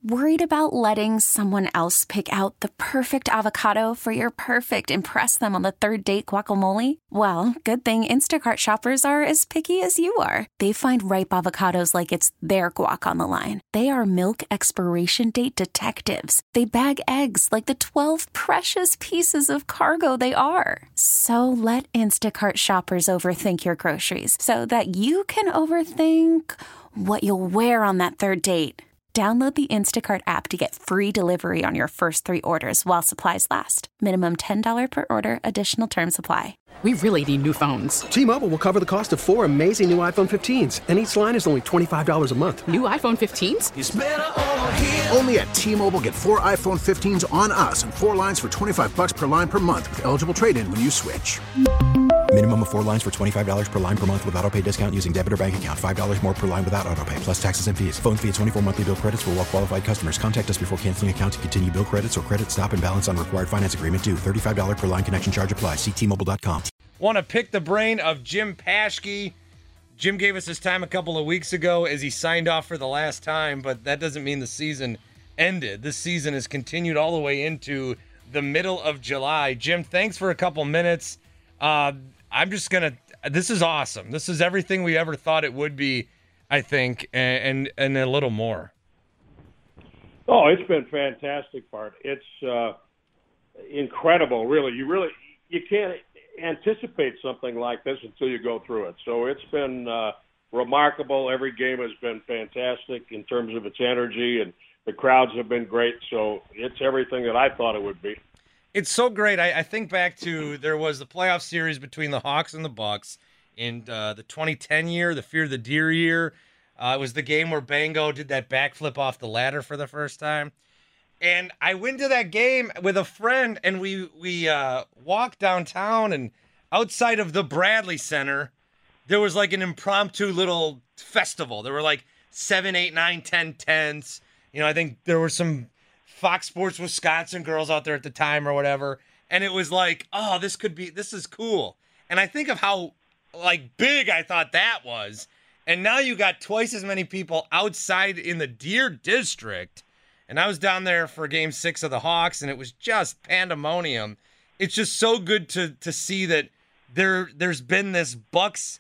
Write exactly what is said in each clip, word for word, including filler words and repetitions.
Worried about letting someone else pick out the perfect avocado for your perfect impress them on the third date guacamole? Well, good thing Instacart shoppers are as picky as you are. They find ripe avocados like it's their guac on the line. They are milk expiration date detectives. They bag eggs like the twelve precious pieces of cargo they are. So let Instacart shoppers overthink your groceries so that you can overthink what you'll wear on that third date. Download the Instacart app to get free delivery on your first three orders while supplies last. Minimum ten dollars per order. Additional terms apply. We really need new phones. T-Mobile will cover the cost of four amazing new iPhone fifteens, and each line is only twenty-five dollars a month. New iPhone fifteens? It's better over here. Only at T-Mobile, get four iPhone fifteens on us and four lines for twenty-five dollars per line per month with eligible trade-in when you switch. Minimum of four lines for twenty-five dollars per line per month with autopay discount using debit or bank account. five dollars more per line without autopay, plus taxes and fees. Phone fee at twenty-four monthly bill credits for well-qualified customers. Contact us before canceling account to continue bill credits or credit stop and balance on required finance agreement due. thirty-five dollars per line connection charge applies. See T Mobile dot com. Want to pick the brain of Jim Paschke. Jim gave us his time a couple of weeks ago as he signed off for the last time, but that doesn't mean the season ended. This season has continued all the way into the middle of July. Jim, thanks for a couple minutes. Uh, I'm just going to – this is awesome. This is everything we ever thought it would be, I think, and and, and a little more. Oh, it's been fantastic, Bart. It's uh, incredible, really. You really – you can't anticipate something like this until you go through it. So it's been uh, remarkable. Every game has been fantastic in terms of its energy, and the crowds have been great. So it's everything that I thought it would be. It's so great. I, I think back to there was the playoff series between the Hawks and the Bucks in uh, the twenty ten year, the Fear the Deer year. Uh, it was the game where Bango did that backflip off the ladder for the first time. And I went to that game with a friend, and we we uh, walked downtown, and outside of the Bradley Center, there was like an impromptu little festival. There were like seven, eight, nine, ten tents. You know, I think there were some Fox Sports Wisconsin girls out there at the time or whatever. And it was like, oh, this could be, this is cool. And I think of how like big I thought that was. And now you got twice as many people outside in the Deer District. And I was down there for game six of the Hawks, and it was just pandemonium. It's just so good to to see that there, there's been this Bucks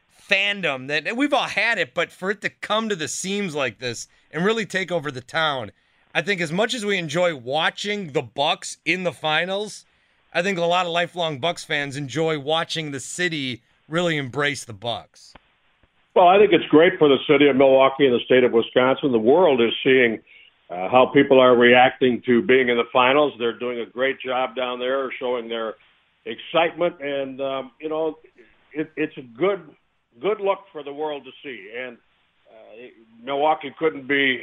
fandom that, and we've all had it, but for it to come to the seams like this and really take over the town, I think as much as we enjoy watching the Bucks in the finals, I think a lot of lifelong Bucks fans enjoy watching the city really embrace the Bucks. Well, I think it's great for the city of Milwaukee and the state of Wisconsin. The world is seeing uh, how people are reacting to being in the finals. They're doing a great job down there, showing their excitement, and um, you know, it, it's a good, good look for the world to see. And uh, Milwaukee couldn't be,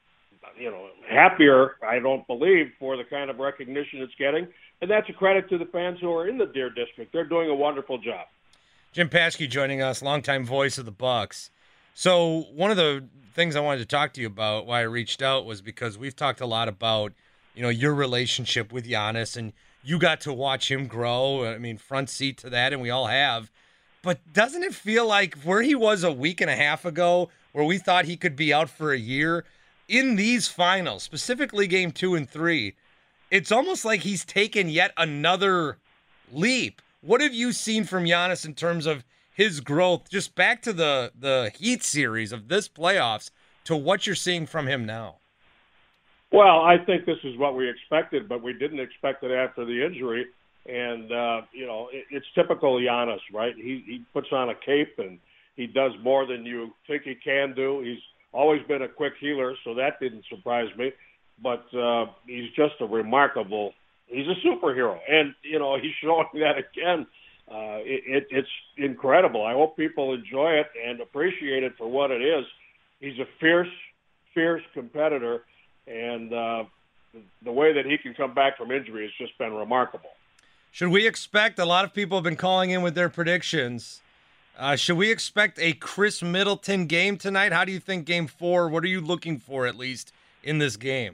you know, happier, I don't believe, for the kind of recognition it's getting. And that's a credit to the fans who are in the Deer District. They're doing a wonderful job. Jim Paschke joining us, longtime voice of the Bucks. So one of the things I wanted to talk to you about, why I reached out, was because we've talked a lot about, you know, your relationship with Giannis, and you got to watch him grow. I mean, front seat to that, and we all have. But doesn't it feel like where he was a week and a half ago, where we thought he could be out for a year, in these finals, specifically game two and three, it's almost like he's taken yet another leap. What have you seen from Giannis in terms of his growth, just back to the, the Heat series of this playoffs, to what you're seeing from him now? Well, I think this is what we expected, but we didn't expect it after the injury. And, uh, you know, it, it's typical Giannis, right? He, he puts on a cape, and he does more than you think he can do. He's always been a quick healer, so that didn't surprise me. But uh, he's just a remarkable – he's a superhero. And, you know, he's showing that again. Uh, it, it, it's incredible. I hope people enjoy it and appreciate it for what it is. He's a fierce, fierce competitor, and uh, the way that he can come back from injury has just been remarkable. Should we expect – a lot of people have been calling in with their predictions – Uh, should we expect a Chris Middleton game tonight? How do you think game four, what are you looking for at least in this game?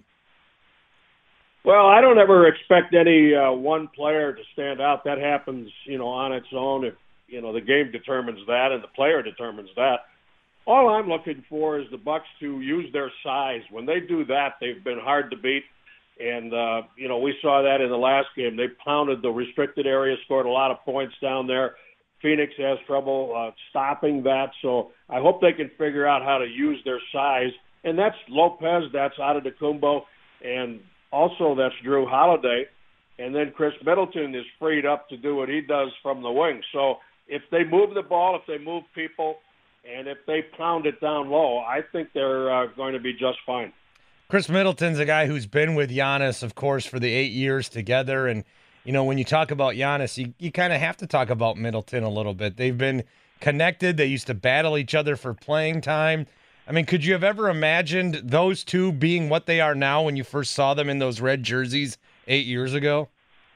Well, I don't ever expect any uh, one player to stand out. That happens, you know, on its own. If, you know, the game determines that and the player determines that. all I'm looking for is the Bucks to use their size. When they do that, they've been hard to beat. And, uh, you know, we saw that in the last game. They pounded the restricted area, scored a lot of points down there. Phoenix has trouble uh, stopping that. So I hope they can figure out how to use their size. And that's Lopez, that's Antetokounmpo, and also that's Drew Holiday. And then Chris Middleton is freed up to do what he does from the wing. So if they move the ball, if they move people, and if they pound it down low, I think they're uh, going to be just fine. Chris Middleton's a guy who's been with Giannis, of course, for the eight years together. And, you know, when you talk about Giannis, you, you kind of have to talk about Middleton a little bit. They've been connected. They used to battle each other for playing time. I mean, could you have ever imagined those two being what they are now when you first saw them in those red jerseys eight years ago?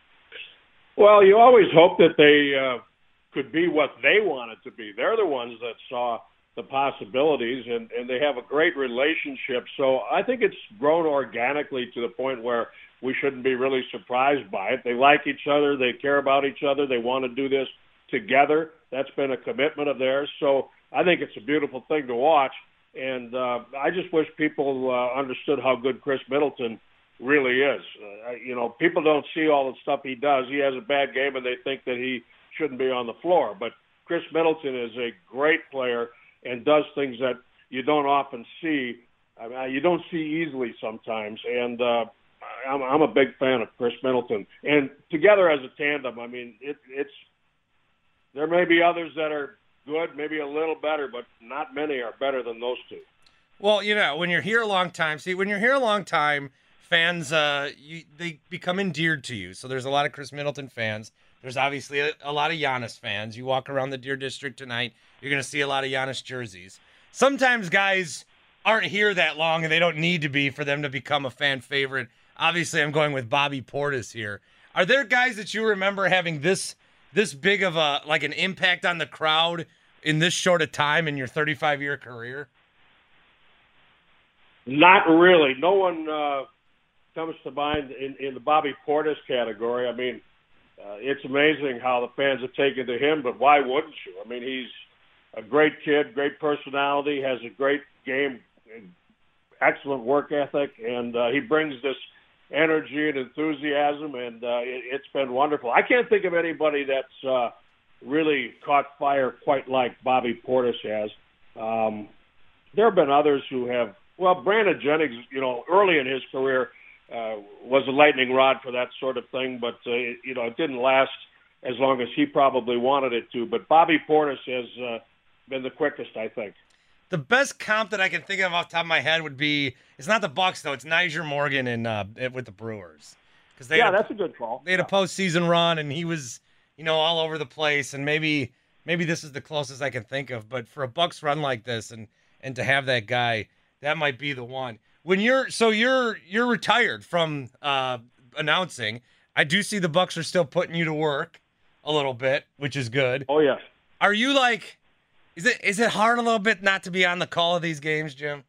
Well, you always hope that they uh, could be what they wanted to be. They're the ones that saw the possibilities, and, and they have a great relationship. So I think it's grown organically to the point where we shouldn't be really surprised by it. They like each other. They care about each other. They want to do this together. That's been a commitment of theirs. So I think it's a beautiful thing to watch. And uh, I just wish people uh, understood how good Chris Middleton really is. Uh, you know, people don't see all the stuff he does. He has a bad game, and they think that he shouldn't be on the floor. But Chris Middleton is a great player and does things that you don't often see. I mean, you don't see easily sometimes. And uh, I'm, I'm a big fan of Chris Middleton. And together as a tandem, I mean, it, it's there may be others that are good, maybe a little better, but not many are better than those two. Well, you know, when you're here a long time, see, when you're here a long time, fans, uh, you, they become endeared to you. So there's a lot of Chris Middleton fans. There's obviously a, a lot of Giannis fans. You walk around the Deer District tonight, you're going to see a lot of Giannis jerseys. Sometimes guys aren't here that long, and they don't need to be for them to become a fan favorite. Obviously, I'm going with Bobby Portis here. Are there guys that you remember having this this big of a like an impact on the crowd in this short a time in your thirty-five-year career? Not really. No one uh, comes to mind in, in the Bobby Portis category. I mean, uh, it's amazing how the fans have taken to him, but why wouldn't you? I mean, he's a great kid, great personality, has a great game, excellent work ethic, and uh, he brings this energy and enthusiasm, and uh, it, it's been wonderful. I can't think of anybody that's uh, really caught fire quite like Bobby Portis has. Um, there have been others who have, well, Brandon Jennings, you know, early in his career uh, was a lightning rod for that sort of thing, but, uh, it, you know, it didn't last as long as he probably wanted it to. But Bobby Portis has uh, been the quickest, I think. The best comp that I can think of off the top of my head would be, it's not the Bucks, though. It's Niger Morgan in, uh, with the Brewers. They yeah, had a, that's a good call. They had yeah. a postseason run, and he was, you know, all over the place. And maybe maybe this is the closest I can think of. But for a Bucks run like this, and and to have that guy, that might be the one. When you're so you're you're retired from uh, announcing. I do see the Bucks are still putting you to work a little bit, which is good. Oh yeah. Are you like? Is it is it hard a little bit not to be on the call of these games, Jim?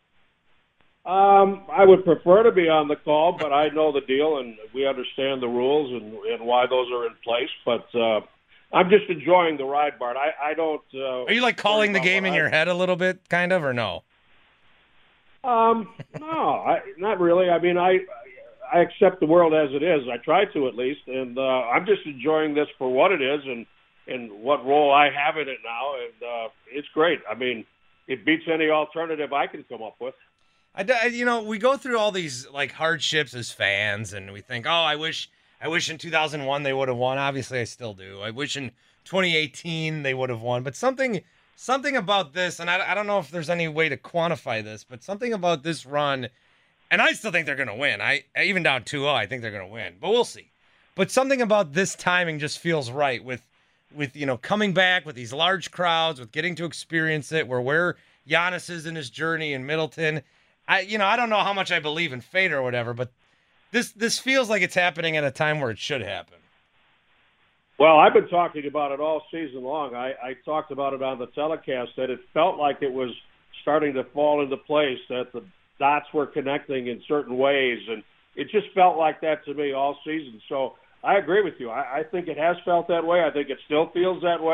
Um, I would prefer to be on the call, but I know the deal, and we understand the rules and, and why those are in place. But uh, I'm just enjoying the ride, Bart. I, I don't. Uh, are you like calling the game in I, your head a little bit, kind of, or no? Um, no, I, not really. I mean, I I accept the world as it is. I try to, at least, and uh, I'm just enjoying this for what it is, and. and what role I have in it now, and uh, it's great. I mean, it beats any alternative I can come up with. I, you know, we go through all these like hardships as fans, and we think, oh, I wish, I wish in two thousand one they would have won. Obviously, I still do. I wish in twenty eighteen they would have won. But something, something about this, and I, I don't know if there's any way to quantify this, but something about this run, and I still think they're going to win. I even down two oh, I think they're going to win, but we'll see. But something about this timing just feels right with. with, you know, coming back with these large crowds, with getting to experience it, where where Giannis is in his journey in Middleton. I, you know, I don't know how much I believe in fate or whatever, but this this feels like it's happening at a time where it should happen. Well, I've been talking about it all season long. I, I talked about it on the telecast, that it felt like it was starting to fall into place, that the dots were connecting in certain ways, and it just felt like that to me all season. So I agree with you. I, I think it has felt that way. I think it still feels that way.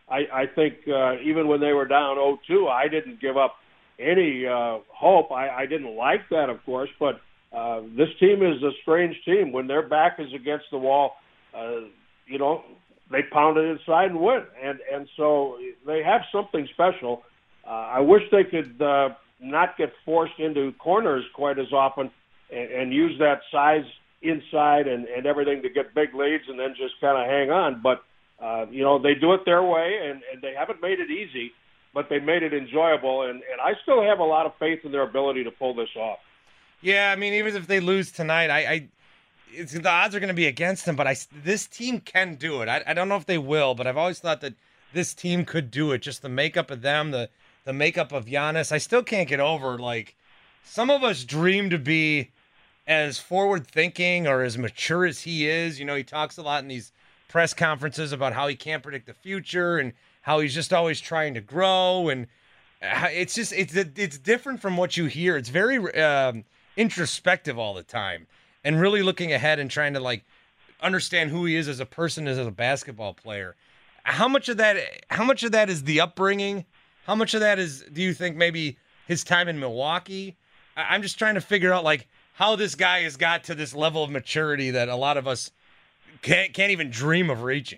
I, I think uh, even when they were down oh two, I didn't give up any uh, hope. I, I didn't like that, of course, but uh, this team is a strange team. When their back is against the wall, uh, you know, they pound it inside and win. And, and so they have something special. Uh, I wish they could uh, not get forced into corners quite as often and, and use that size inside and, and everything to get big leads and then just kind of hang on. But, uh, you know, they do it their way, and, and they haven't made it easy, but they made it enjoyable. And, and I still have a lot of faith in their ability to pull this off. Yeah, I mean, even if they lose tonight, I, I it's, the odds are going to be against them, but I, this team can do it. I, I don't know if they will, but I've always thought that this team could do it. Just the makeup of them, the, the makeup of Giannis. I still can't get over, like, some of us dream to be as forward-thinking or as mature as he is. You know, he talks a lot in these press conferences about how he can't predict the future and how he's just always trying to grow. And it's just, it's it's different from what you hear. It's very um, introspective all the time and really looking ahead and trying to, like, understand who he is as a person, as a basketball player. How much of that, how much of that is the upbringing? How much of that is, do you think, maybe his time in Milwaukee? I'm just trying to figure out, like, how this guy has got to this level of maturity that a lot of us can't can't even dream of reaching.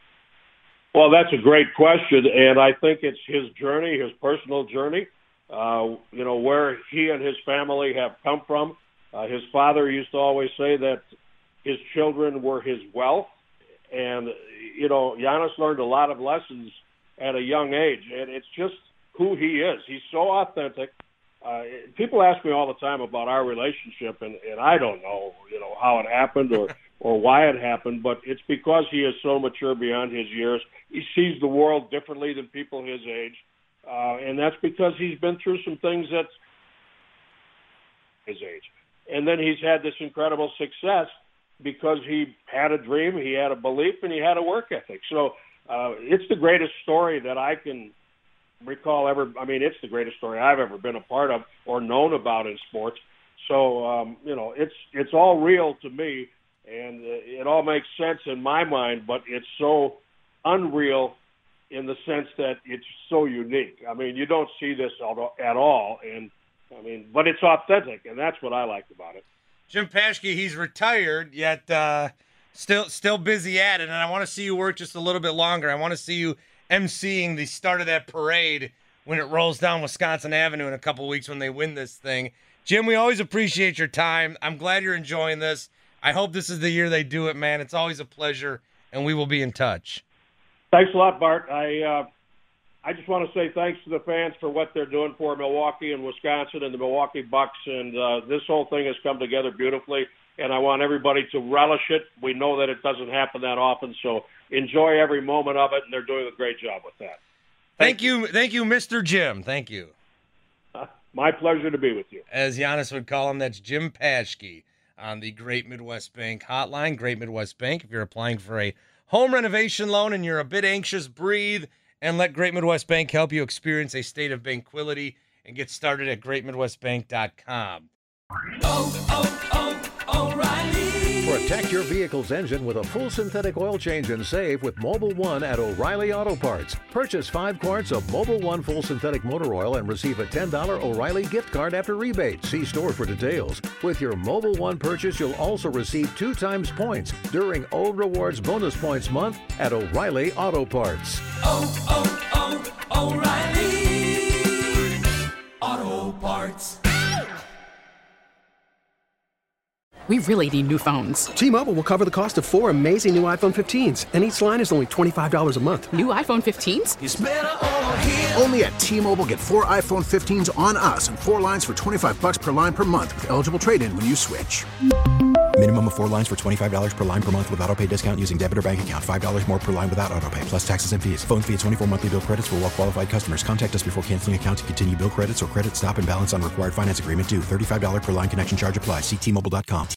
Well, that's a great question, and I think it's his journey, his personal journey, uh, you know, where he and his family have come from. Uh, his father used to always say that his children were his wealth, and, you know, Giannis learned a lot of lessons at a young age, and it's just who he is. He's so authentic. Uh, people ask me all the time about our relationship, and, and I don't know, you know, how it happened or, or why it happened, but it's because he is so mature beyond his years. He sees the world differently than people his age, uh, and that's because he's been through some things that's his age. And then he's had this incredible success because he had a dream, he had a belief, and he had a work ethic. So uh, it's the greatest story that I can recall ever. I mean, it's the greatest story I've ever been a part of or known about in sports. So, um, you know, it's it's all real to me, and uh, it all makes sense in my mind, but it's so unreal in the sense that it's so unique. I mean, you don't see this at all, and I mean, but it's authentic, and that's what I liked about it. Jim Paschke, he's retired, yet uh, still still busy at it, and I want to see you work just a little bit longer. I want to see you emceeing the start of that parade when it rolls down Wisconsin Avenue in a couple weeks when they win this thing. Jim, we always appreciate your time. I'm glad you're enjoying this. I hope this is the year they do it, man. It's always a pleasure, and we will be in touch. Thanks a lot, Bart. I uh, I just want to say thanks to the fans for what they're doing for Milwaukee and Wisconsin and the Milwaukee Bucks, and uh, this whole thing has come together beautifully, and I want everybody to relish it. We know that it doesn't happen that often, so enjoy every moment of it, and they're doing a great job with that. Thank, Thank you. you. Thank you, Mister Jim. Thank you. Uh, my pleasure to be with you. As Giannis would call him, that's Jim Paschke on the Great Midwest Bank hotline. Great Midwest Bank, if you're applying for a home renovation loan and you're a bit anxious, breathe and let Great Midwest Bank help you experience a state of banquility and get started at great midwest bank dot com. Oh, oh, oh, O'Reilly. Protect your vehicle's engine with a full synthetic oil change and save with Mobil one at O'Reilly Auto Parts. Purchase five quarts of Mobil one full synthetic motor oil and receive a ten dollars O'Reilly gift card after rebate. See store for details. With your Mobil one purchase, you'll also receive two times points during O Rewards Bonus Points Month at O'Reilly Auto Parts. Oh, oh, oh, O'Reilly Auto Parts. We really need new phones. T-Mobile will cover the cost of four amazing new iPhone fifteens, and each line is only twenty-five dollars a month. New iPhone fifteens? It's better over here. Only at T-Mobile, get four iPhone fifteens on us and four lines for twenty-five dollars per line per month with eligible trade-in when you switch. Minimum of four lines for twenty-five dollars per line per month with autopay discount using debit or bank account. five dollars more per line without autopay, plus taxes and fees. Phone fee at twenty-four monthly bill credits for well-qualified customers. Contact us before canceling account to continue bill credits or credit stop and balance on required finance agreement due. thirty-five dollars per line connection charge applies. See T Mobile dot com.